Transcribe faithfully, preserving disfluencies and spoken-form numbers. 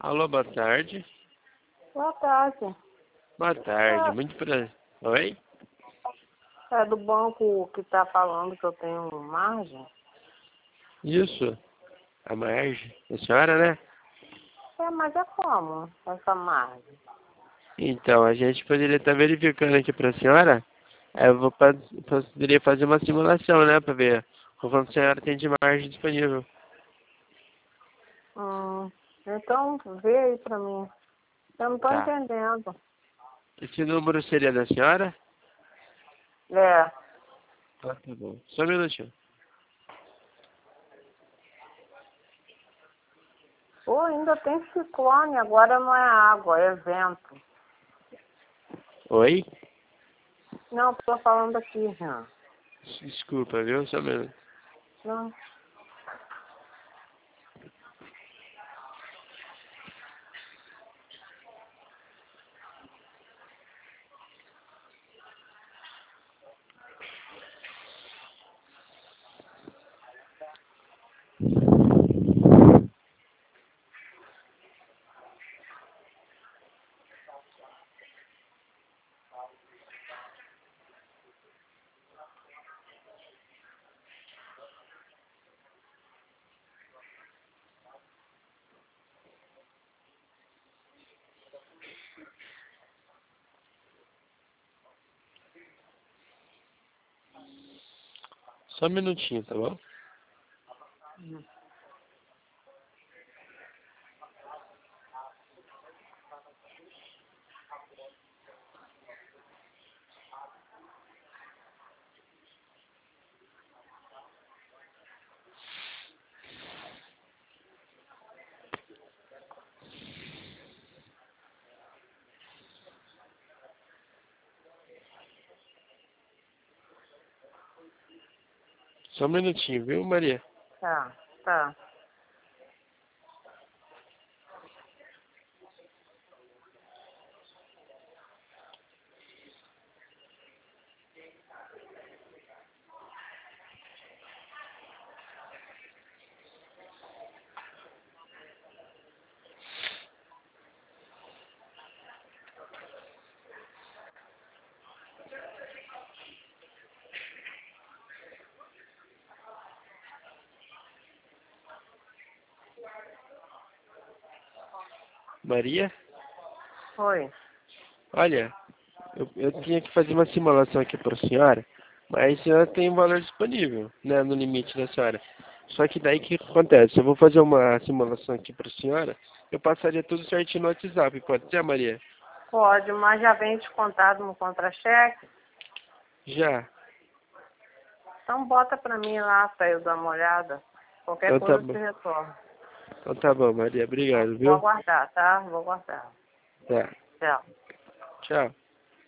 Alô, boa tarde. Boa tarde. Boa tarde, muito prazer. Oi? É do banco que tá falando que eu tenho margem? Isso, a Marge. A senhora, né? É, mas é como essa margem? Então, a gente poderia estar verificando aqui para a senhora. É, Eu vou, pa- poderia fazer uma simulação, né? Para ver quanto a senhora tem de margem disponível. Hum, então vê aí pra mim. Eu não tô Tá. entendendo. Esse número seria da senhora? É, Ah, tá bom. Só um minutinho. ou ainda tem ciclone, agora não é água, é vento. Oi? Não, tô falando aqui, Jean. Desculpa, viu? Só um minuto. Não. Só um minutinho, tá bom? Só um minutinho, viu, Maria? Tá, tá. Maria? Oi. Olha, eu, eu tinha que fazer uma simulação aqui para a senhora, mas a senhora tem um valor disponível, né, no limite da senhora. Só que daí o que acontece? Eu vou fazer uma simulação aqui para a senhora, eu passaria tudo certinho no WhatsApp, pode ser, Maria? Pode, mas já vem descontado no contra-cheque? Já. Então bota pra mim lá pra eu dar uma olhada. Qualquer Então tá coisa eu te bom. retorno. Então tá bom, Maria. Obrigado, Vou viu? aguardar, tá? Vou aguardar. Tá. Tchau. Tchau.